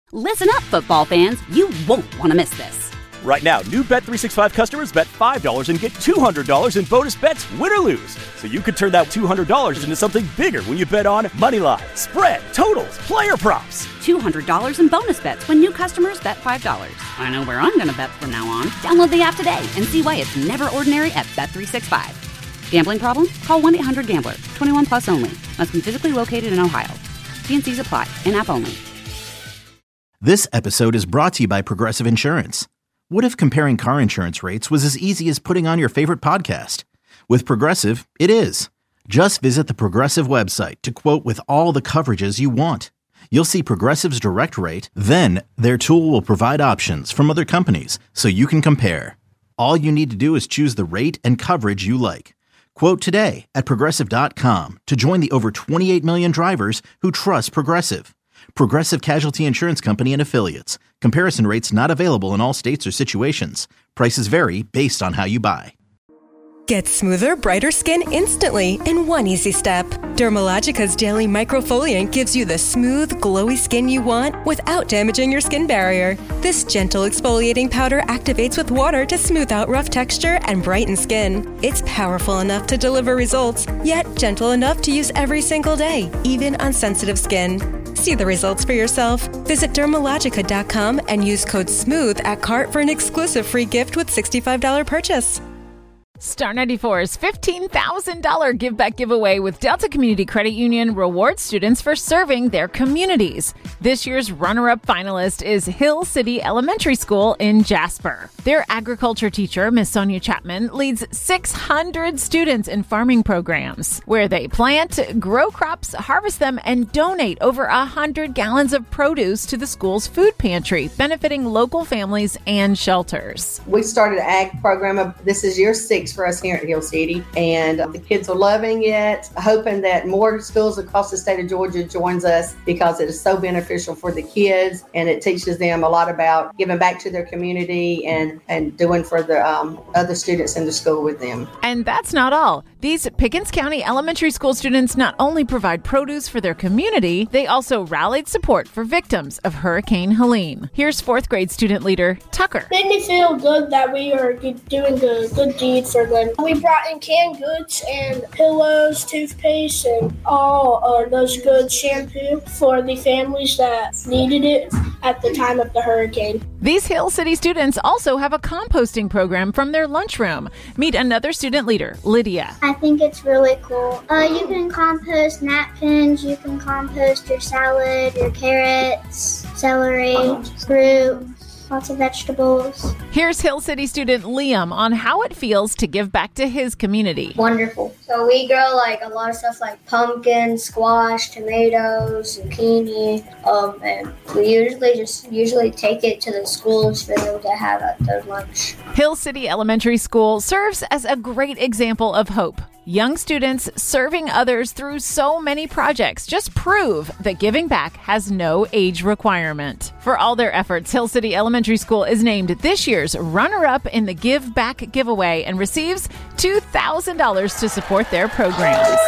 Listen up, football fans. You won't want to miss this. Right now, new Bet365 customers bet $5 and get $200 in bonus bets, win or lose. So you could turn that $200 into something bigger when you bet on moneyline, spread, totals, player props. $200 in bonus bets when new customers bet $5. I know where I'm going to bet from now on. Download the app today and see why it's never ordinary at Bet365. Gambling problem? Call 1-800-GAMBLER. 21 plus only. Must be physically located in Ohio. T&Cs apply. In-app only. This episode is brought to you by Progressive Insurance. What if comparing car insurance rates was as easy as putting on your favorite podcast? With Progressive, it is. Just visit the Progressive website to quote with all the coverages you want. You'll see Progressive's direct rate, then their tool will provide options from other companies so you can compare. All you need to do is choose the rate and coverage you like. Quote today at Progressive.com to join the over 28 million drivers who trust Progressive. Progressive Casualty Insurance Company and Affiliates. Comparison rates not available in all states or situations. Prices vary based on how you buy. Get smoother, brighter skin instantly in one easy step. Dermalogica's Daily Microfoliant gives you the smooth, glowy skin you want without damaging your skin barrier. This gentle exfoliating powder activates with water to smooth out rough texture and brighten skin. It's powerful enough to deliver results, yet gentle enough to use every single day, even on sensitive skin. See the results for yourself. Visit Dermalogica.com and use code SMOOTH at cart for an exclusive free gift with $65 purchase. Star 94's $15,000 Give Back Giveaway with Delta Community Credit Union rewards students for serving their communities. This year's runner-up finalist is Hill City Elementary School in Jasper. Their agriculture teacher, Miss Sonia Chapman, leads 600 students in farming programs where they plant, grow crops, harvest them, and donate over 100 gallons of produce to the school's food pantry, benefiting local families and shelters. We started an ag program. This is year 6 for us here at Hill City, and the kids are loving it, hoping that more schools across the state of Georgia joins us because it is so beneficial for the kids, and it teaches them a lot about giving back to their community and doing for the other students in the school with them. And that's not all. These Pickens County elementary school students not only provide produce for their community, they also rallied support for victims of Hurricane Helene. Here's 4th grade student leader Tucker. It made me feel good that we are doing a good deed for them. We brought in canned goods and pillows, toothpaste, and all those good shampoo for the families that needed it at the time of the hurricane. These Hill City students also have a composting program from their lunchroom. Meet another student leader, Lydia. I think it's really cool. You can compost napkins, you can compost your salad, your carrots, celery, fruit, lots of vegetables. Here's Hill City student Liam on how it feels to give back to his community. Wonderful. So we grow a lot of stuff like pumpkin, squash, tomatoes, zucchini, and we usually take it to the schools for them to have at their lunch. Hill City Elementary School serves as a great example of hope. Young students serving others through so many projects just prove that giving back has no age requirement. For all their efforts, Hill City Elementary School is named this year's runner-up in the Give Back giveaway and receives $2,000 to support their programs.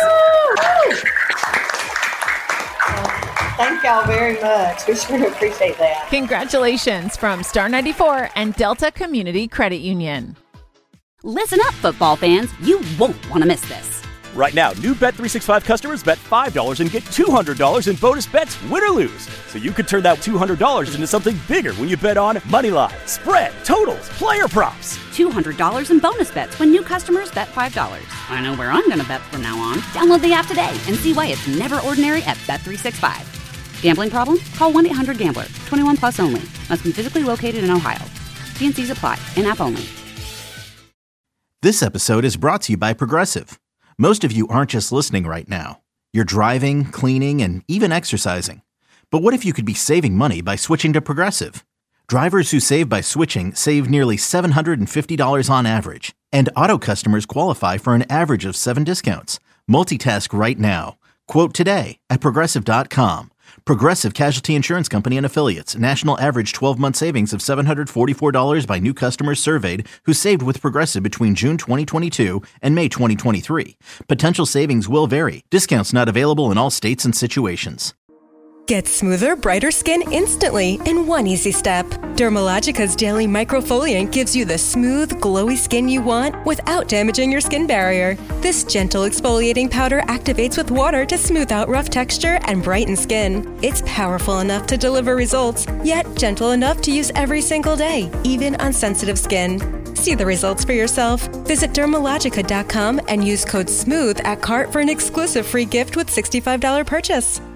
Thank y'all very much. We sure appreciate that. Congratulations from Star 94 and Delta Community Credit Union. Listen up, football fans. You won't want to miss this. Right now, new Bet365 customers bet $5 and get $200 in bonus bets, win or lose. So you could turn that $200 into something bigger when you bet on moneyline, spread, totals, player props. $200 in bonus bets when new customers bet $5. I know where I'm going to bet from now on. Download the app today and see why it's never ordinary at Bet365. Gambling problem? Call 1-800-GAMBLER. 21 plus only. Must be physically located in Ohio. T&Cs apply. In-app only. This episode is brought to you by Progressive. Most of you aren't just listening right now. You're driving, cleaning, and even exercising. But what if you could be saving money by switching to Progressive? Drivers who save by switching save nearly $750 on average. And auto customers qualify for an average of 7 discounts. Multitask right now. Quote today at Progressive.com. Progressive Casualty Insurance Company and Affiliates. National average 12-month savings of $744 by new customers surveyed who saved with Progressive between June 2022 and May 2023. Potential savings will vary. Discounts not available in all states and situations. Get smoother, brighter skin instantly in one easy step. Dermalogica's Daily Microfoliant gives you the smooth, glowy skin you want without damaging your skin barrier. This gentle exfoliating powder activates with water to smooth out rough texture and brighten skin. It's powerful enough to deliver results, yet gentle enough to use every single day, even on sensitive skin. See the results for yourself. Visit Dermalogica.com and use code SMOOTH at cart for an exclusive free gift with $65 purchase.